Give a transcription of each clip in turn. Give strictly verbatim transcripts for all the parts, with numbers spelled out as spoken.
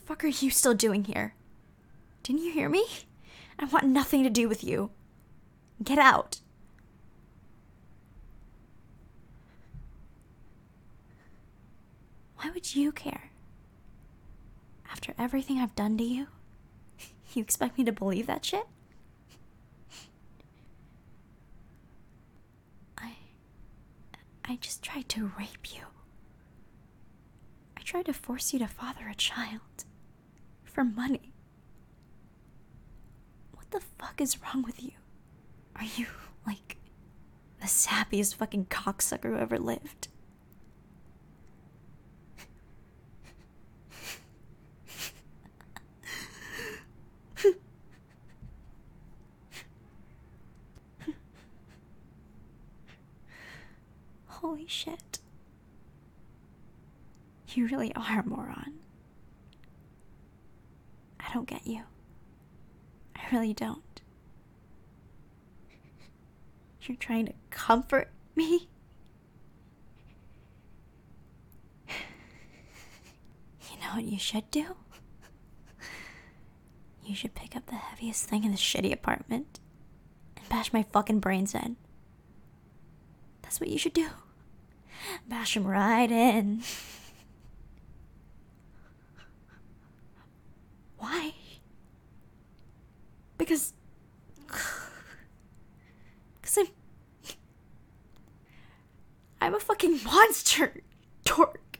fuck are you still doing here? Didn't you hear me? I want nothing to do with you. Get out. Why would you care? After everything I've done to you, you expect me to believe that shit? I... I just tried to rape you. I tried to force you to father a child. For money. What the fuck is wrong with you? Are you, like, the sappiest fucking cocksucker who ever lived? Holy shit. You really are a moron. I don't get you. I really don't. You're trying to comfort me? You know what you should do? You should pick up the heaviest thing in this shitty apartment and bash my fucking brains in. That's what you should do. Bash him right in. Why? Because... Because I'm... I'm a fucking monster, dork.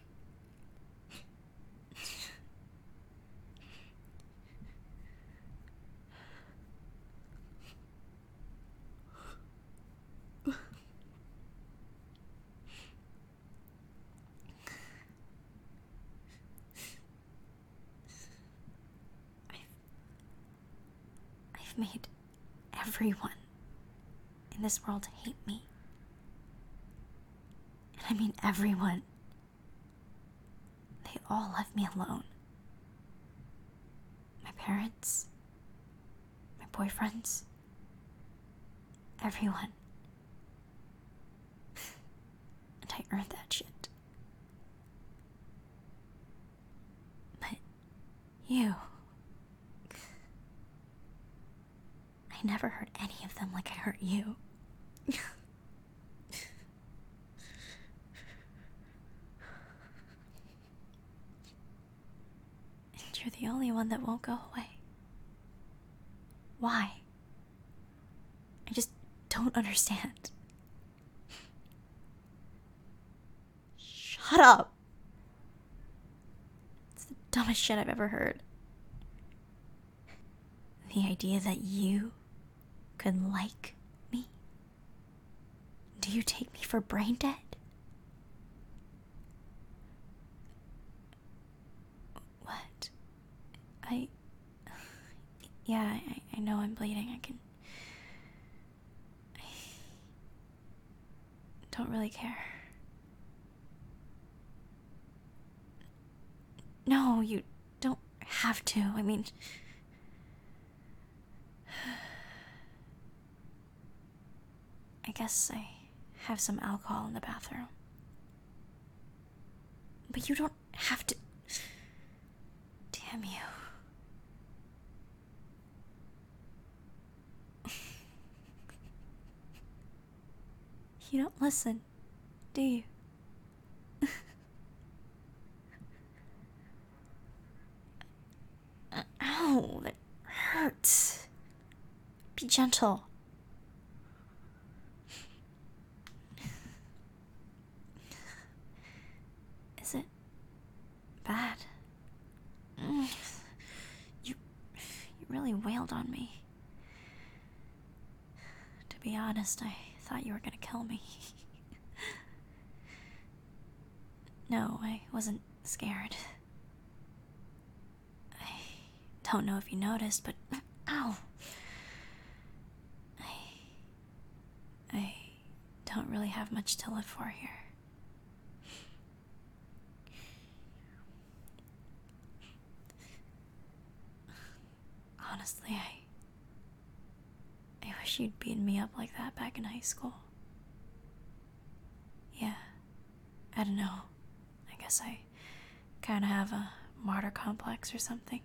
I've made everyone in this world hate me. And I mean everyone. They all left me alone. My parents, my boyfriends, everyone. And I earned that shit. But you... I never hurt any of them like I hurt you. And you're the only one that won't go away. Why? I just don't understand. Shut up! It's the dumbest shit I've ever heard. The idea that you could like me? Do you take me for brain dead? What? I... Yeah, I, I know I'm bleeding. I can... I don't really care. No, you don't have to. I mean... I guess I have some alcohol in the bathroom. But you don't have to... Damn you. You don't listen, do you? Ow, that hurts. Be gentle. Is it bad? Mm. You, you really wailed on me. To be honest, I thought you were gonna kill me. No, I wasn't scared. I don't know if you noticed, but ow. I I don't really have much to live for here. Honestly, I I wish you'd beaten me up like that back in high school. Yeah, I don't know. I guess I kind of have a martyr complex or something.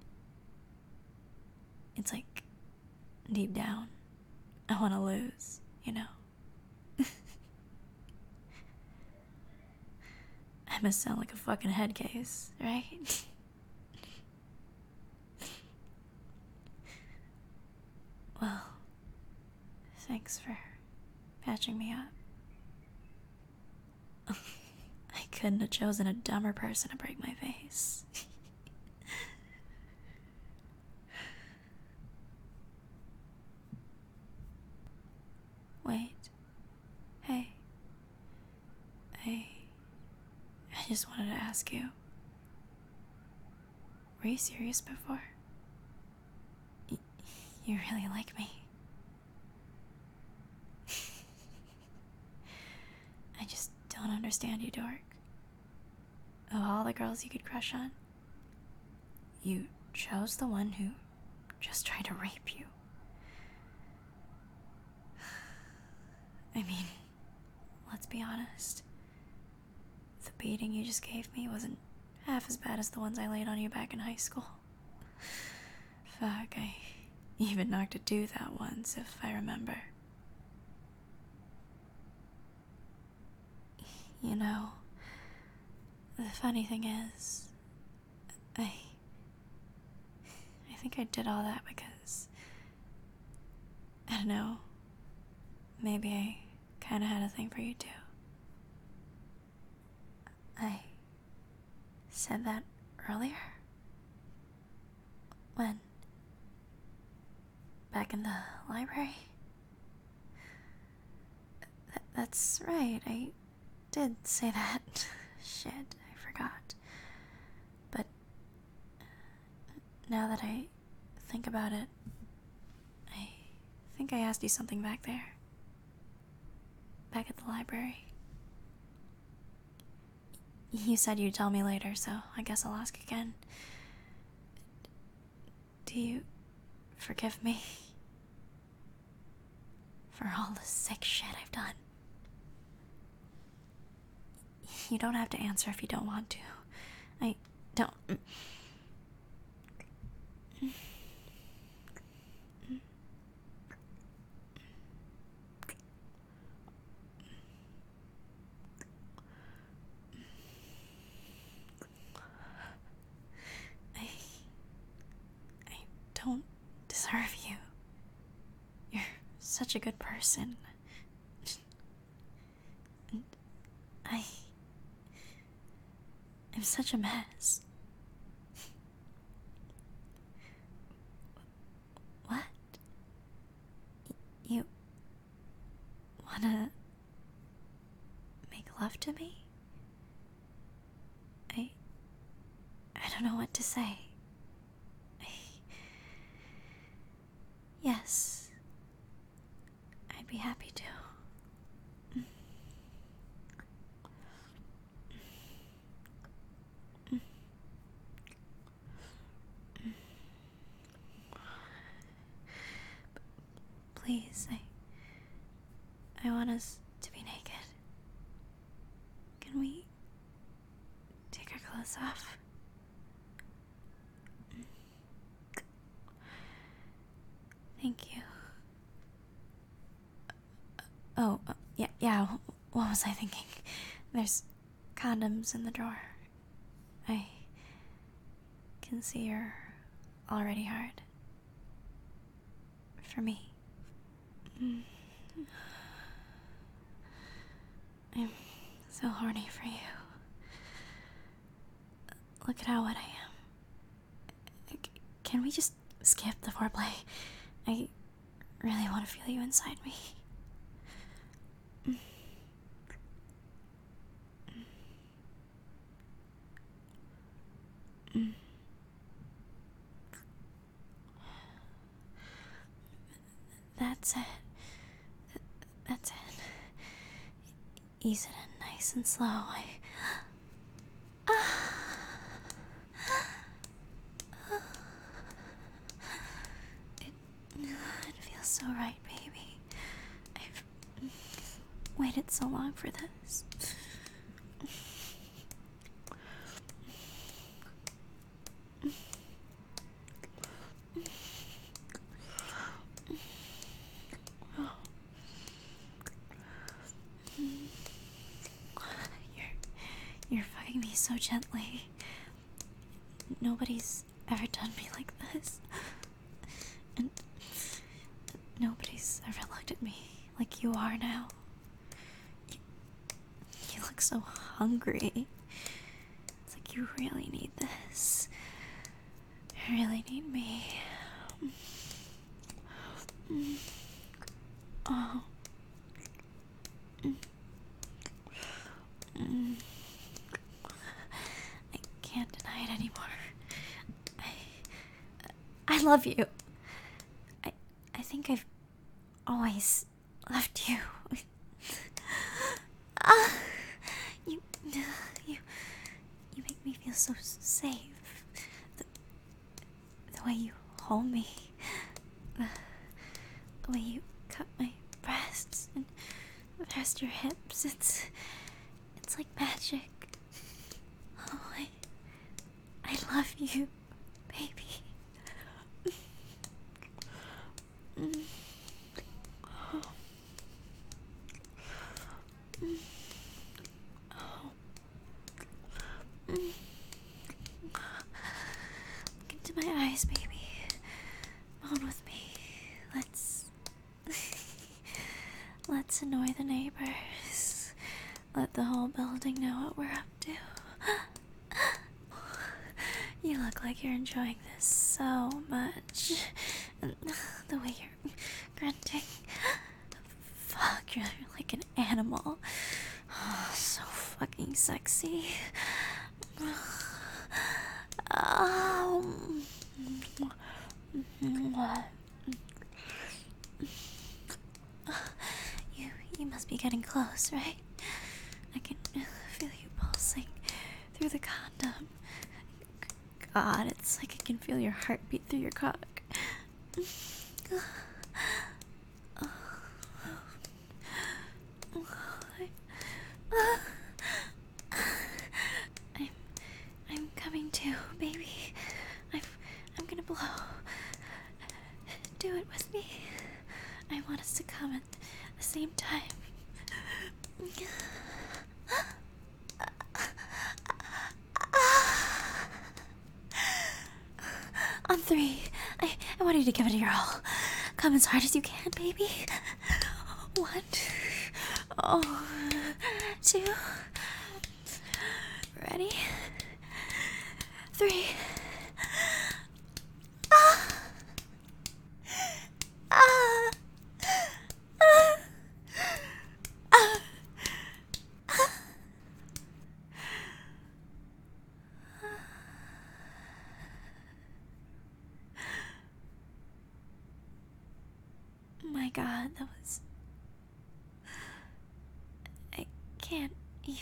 It's like, deep down, I want to lose, you know? I must sound like a fucking head case, right? Well, thanks for patching me up. I couldn't have chosen a dumber person to break my face. Wait. Hey. I... I just wanted to ask you. Were you serious before? Y- you really like me. I just don't understand you, dork. Of all the girls you could crush on, you chose the one who just tried to rape you. I mean, let's be honest. The beating you just gave me wasn't half as bad as the ones I laid on you back in high school. Fuck, I even knocked a tooth out once, if I remember. You know, the funny thing is, I... I think I did all that because... I don't know. Maybe I kinda had a thing for you too. I said that earlier? When? Back in the library? Th- that's right, I did say that. Shit, I forgot. But now that I think about it, I think I asked you something back there. Back at the library. You said you'd tell me later, so I guess I'll ask again. Do you forgive me for all the sick shit I've done? You don't have to answer if you don't want to. I don't... I... I don't deserve you. You're such a good person. And I... I'm such a mess. What? You wanna make love to me? I... I don't know what to say. I... Yes. I'd be happy to. Please, I... I want us to be naked. Can we take our clothes off? Thank you. Oh, uh, yeah, yeah, what was I thinking? There's condoms in the drawer. I can see you're already hard. For me. I'm so horny for you. Look at how wet I am. C- Can we just skip the foreplay? I really want to feel you inside me. That's it. That's it. Ease it in nice and slow. I... It, it feels so right, baby. I've waited so long for this. so gently. Nobody's ever done me like this. And nobody's ever looked at me like you are now. You, you look so hungry. It's like you really need this. You really need me. Mm. Oh. Mm. Mm. I can't deny it anymore. I, I love you. I, I think I've always loved you. Ah, you, you, you make me feel so safe. The, the way you hold me, the, the way you cut my breasts and rest your hips. It's, it's like magic. Oh, I, I love you, baby. Mm. Oh. Mm. Oh. Mm. Look into my eyes, baby. Moan with me. Let's... Let's annoy the neighbors. Let the whole building know what we're up to. You look like you're enjoying this so much. And the way you're grunting. Fuck, you're like an animal. Oh, so fucking sexy. Um, you, you must be getting close, right? I can feel you pulsing through the condom. God, it's like I can feel your heartbeat through your cock. I'm, I'm coming too, baby. I'm, I'm gonna blow. Do it with me. I want us to come at the same time. On three, I, I want you to give it your all. Come as hard as you can, baby. One, oh, two, ready, three. Ah, ah, ah, ah, ah. My God, that was... I can't even...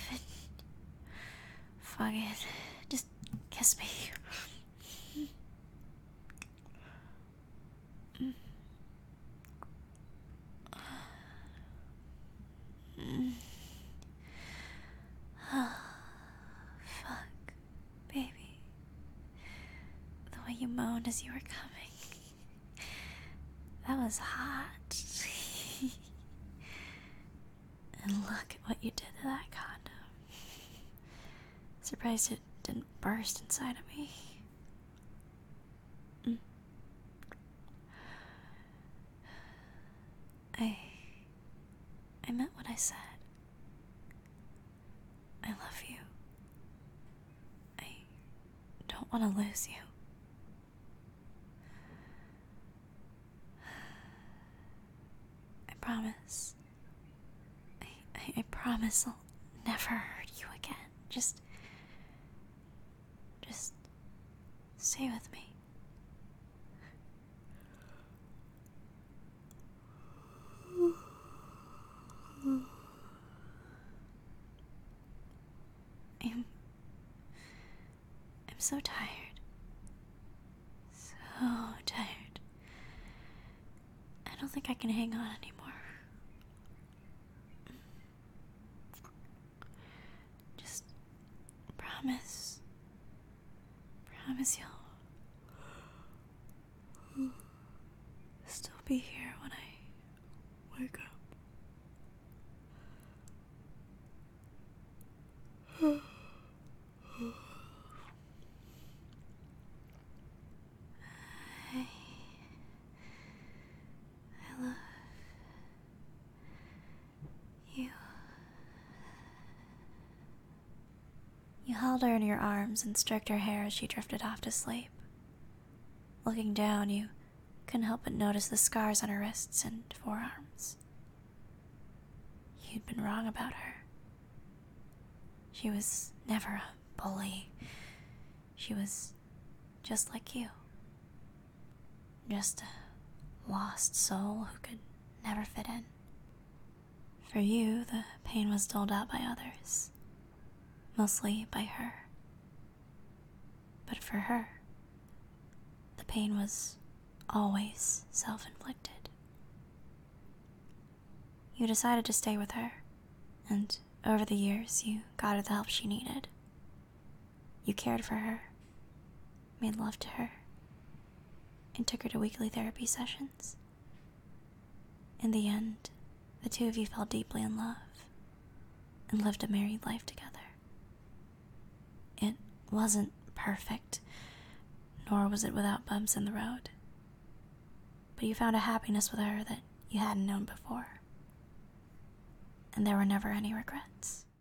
Fuck it. Just kiss me. Mm. Mm. Oh, fuck, baby. The way you moaned as you were coming. That was hot. And look at what you did to that condom. Surprised it didn't burst inside of me. Mm. I... I meant what I said. I love you. I don't want to lose you. I promise. I, I, I promise I'll never hurt you again. Just... Just... stay with me. I'm... I'm so tired. So tired. I don't think I can hang on anymore. Just promise. Promise you'll still be here when I wake up. held her in your arms and stroked her hair as she drifted off to sleep. Looking down, you couldn't help but notice the scars on her wrists and forearms. You'd been wrong about her. She was never a bully. She was just like you. Just a lost soul who could never fit in. For you, the pain was doled out by others, mostly by her. But for her, the pain was always self-inflicted. You decided to stay with her, and over the years you got her the help she needed. You cared for her, made love to her, and took her to weekly therapy sessions. In the end, the two of you fell deeply in love and lived a married life together. It wasn't perfect, nor was it without bumps in the road, but you found a happiness with her that you hadn't known before, and there were never any regrets.